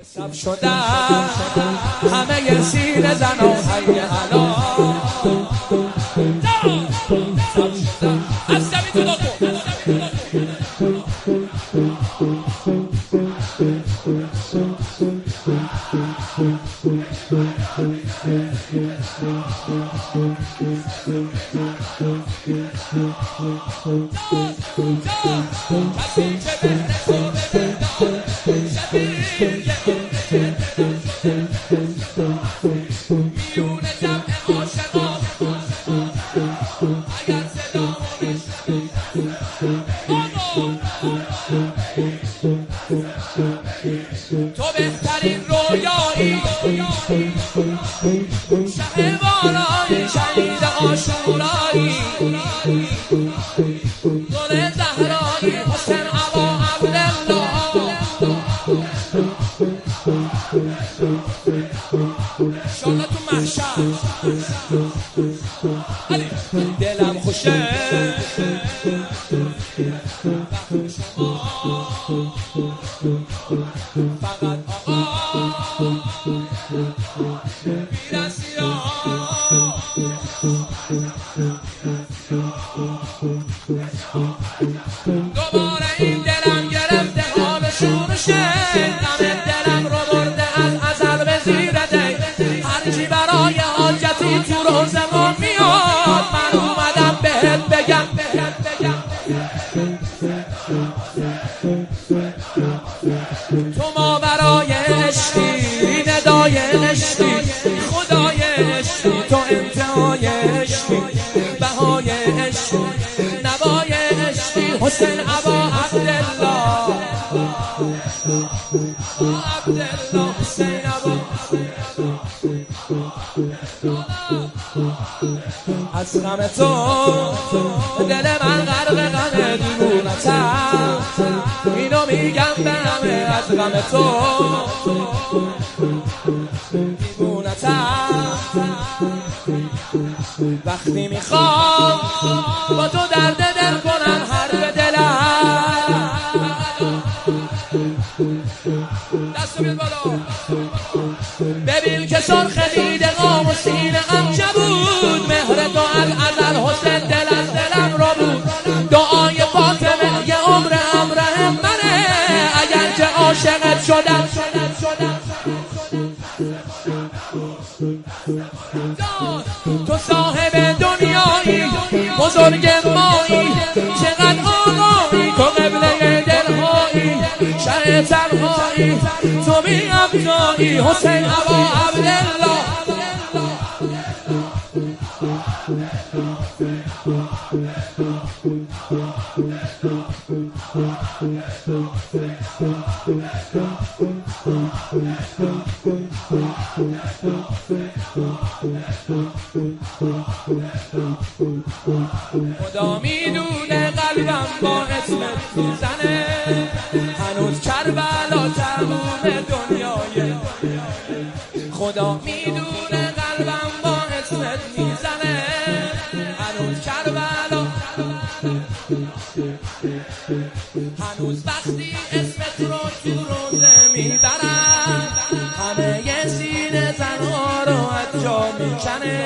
سب شدن همه سینه زنان های حلال سب شدن از زمین جدا کن کسی که بهره تو ببندان شبیه میون جمع عاشقان اگر صدا تو بهترین رویایی شه بالایی شهید عاشورایی گل زهرایی حسین ابا عبدالله انشالله تو محشر دلم خوشه فقط آقا میرسی دوباره این دلم گرفته حال شورشه غم دلم رو برده از ازل به زیر دی هرچی برای حاجتی تو روزمون میاد من اومدم بهت بگم تو ما برای عشقی ندای عشقی خدای عشقی تو انتهای عشقی بهای عشقی نوای عشقی حسین ابا عبدالله حسین ابا از غم تو دل من غرق غم دیوونتم اینو میگم به همه از غم تو دیوونتم وقتی میخوام با تو درد دل کنم حرف دلم دستو بیاد بالا ببین که سرخ دیده قام و سینه ام بود مهر تو از ازل حسین دل از دلم رو بود دعای فاطمه یه عمر امره منه اگر که عاشقت شدم تو صاحب دنیایی بزرگ مایی چقدر آقایی تو قبله دلهایی شه تنهایی تو بی ابزایی حسین ابا عبدالله خدا میدونه قلبم با اسمت میزنه هنوز کربلا تموم دنیای خدا میدونه قلبم با اسمت میزنه هنوز کربلا هنوز وقتی اسمت رو تو روزه میبرم همه ی سینه زنها رو از جا میکنه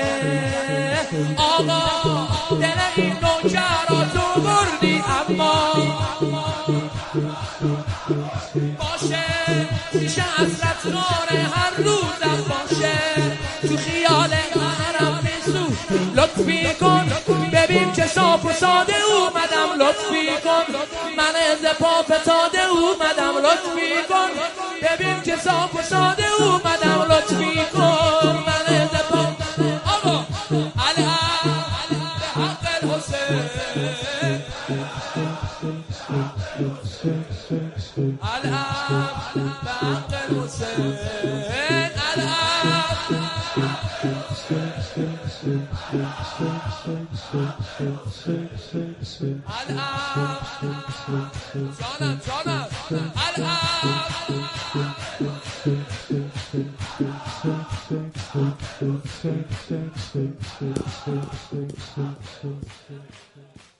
آقا دل این نوکر را تو بردی اما باشه پیش حسرت ناره هر روزم باشه تو خیال حرم میسو لطفی کن ببین که صاف و ساده اومدم لطفی کن من از پا فتاده اومدم لطفی کن ببین که صاف و ساده اومدم لطفی کن من از پا آقا جانم